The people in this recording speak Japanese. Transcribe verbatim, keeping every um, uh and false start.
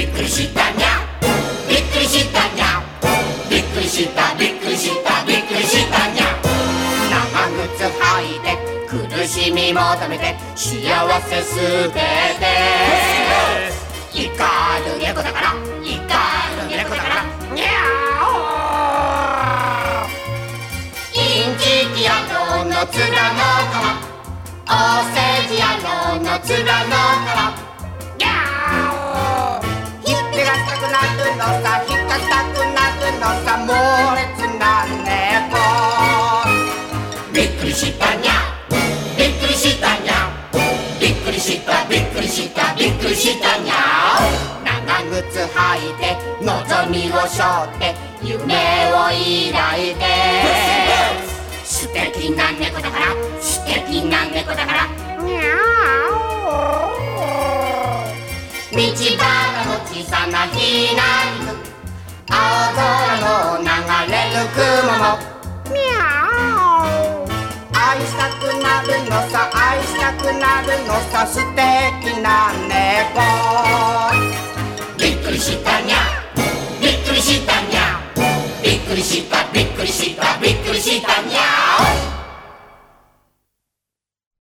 びっくりしたにゃびっくりしたにゃびっくりしたびっくりしたびっくりしたにゃ長靴履いて苦しみ求めて幸せすべて怒る猫だから怒る猫だからにゃーインチキ野郎の面の皮お世辞野郎の面の皮にゃーひっぺがしたくなるのさひっかしたくなるのさ猛烈な猫びっくりしたにゃびっくりしたにゃびっくりしたびっくりしたびっくりしたにゃ長靴履いて望みを背負って夢を抱いて素敵な猫だから素敵な猫だからにゃー道端の小さなひなりく青空の流れる雲もみゃー愛したくなるのさ愛したくなるのさ素敵な猫